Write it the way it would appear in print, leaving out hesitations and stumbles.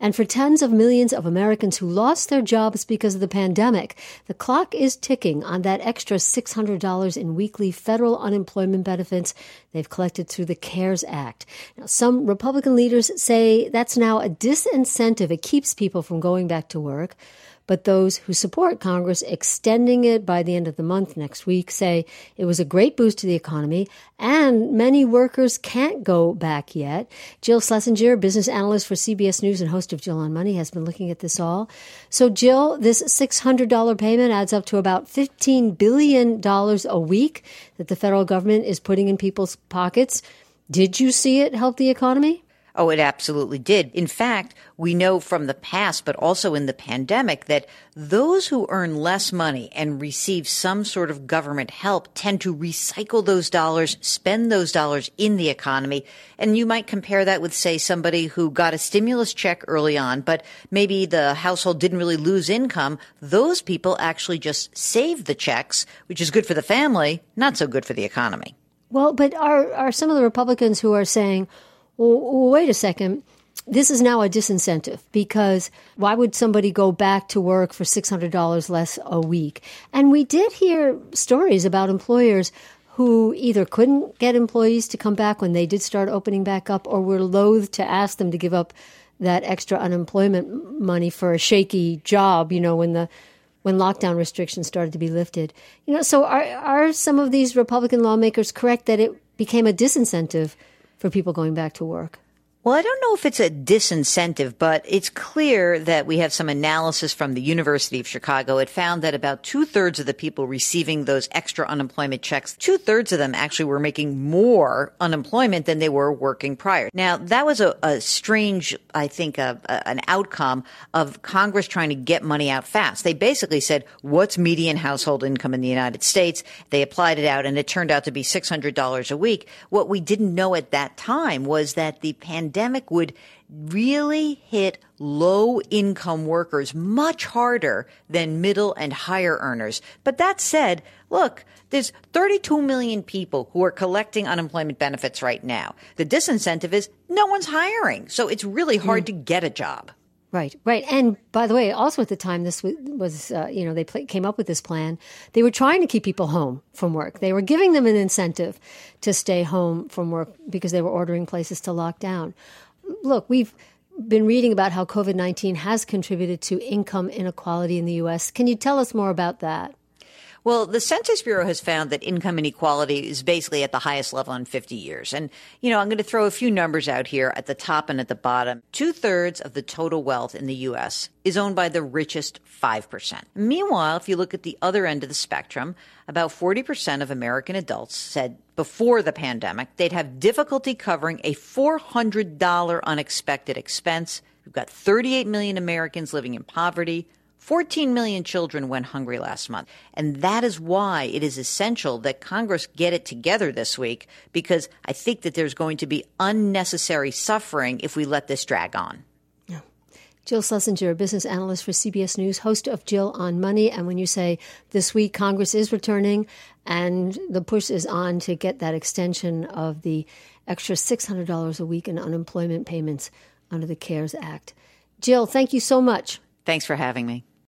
And for tens of millions of Americans who lost their jobs because of the pandemic, the clock is ticking on that extra $600 in weekly federal unemployment benefits they've collected through the CARES Act. Now, some Republican leaders say that's now a disincentive. It keeps people from going back to work. But those who support Congress extending it by the end of the month next week say it was a great boost to the economy, and many workers can't go back yet. Jill Schlesinger, business analyst for CBS News and host of Jill on Money, has been looking at this all. So, Jill, this $600 payment adds up to about $15 billion a week that the federal government is putting in people's pockets. Did you see it help the economy? Oh, it absolutely did. In fact, we know from the past, but also in the pandemic, that those who earn less money and receive some sort of government help tend to recycle those dollars, spend those dollars in the economy. And you might compare that with, say, somebody who got a stimulus check early on, but maybe the household didn't really lose income. Those people actually just saved the checks, which is good for the family, not so good for the economy. Well, but are some of the Republicans who are saying, well, wait a second, this is now a disincentive, because why would somebody go back to work for $600 less a week? And we did hear stories about employers who either couldn't get employees to come back when they did start opening back up, or were loath to ask them to give up that extra unemployment money for a shaky job, when lockdown restrictions started to be lifted. So are some of these Republican lawmakers correct that it became a disincentive for people going back to work? Well, I don't know if it's a disincentive, but it's clear that we have some analysis from the University of Chicago. It found that about 2/3 of the people receiving those extra unemployment checks, 2/3 of them actually were making more unemployment than they were working prior. Now, that was a strange, I think, an outcome of Congress trying to get money out fast. They basically said, what's median household income in the United States? They applied it out, and it turned out to be $600 a week. What we didn't know at that time was that the pandemic would really hit low-income workers much harder than middle and higher earners. But that said, look, there's 32 million people who are collecting unemployment benefits right now. The disincentive is no one's hiring, so it's really hard to get a job. Right. And by the way, also at the time this was they came up with this plan, they were trying to keep people home from work. They were giving them an incentive to stay home from work because they were ordering places to lock down. Look, we've been reading about how COVID-19 has contributed to income inequality in the U.S. Can you tell us more about that? Well, the Census Bureau has found that income inequality is basically at the highest level in 50 years. And, I'm going to throw a few numbers out here at the top and at the bottom. 2/3 of the total wealth in the U.S. is owned by the richest 5%. Meanwhile, if you look at the other end of the spectrum, about 40% of American adults said before the pandemic they'd have difficulty covering a $400 unexpected expense. We've got 38 million Americans living in poverty. 14 million children went hungry last month. And that is why it is essential that Congress get it together this week, because I think that there's going to be unnecessary suffering if we let this drag on. Yeah. Jill Schlesinger, business analyst for CBS News, host of Jill on Money. And when you say this week Congress is returning and the push is on to get that extension of the extra $600 a week in unemployment payments under the CARES Act. Jill, thank you so much. Thanks for having me.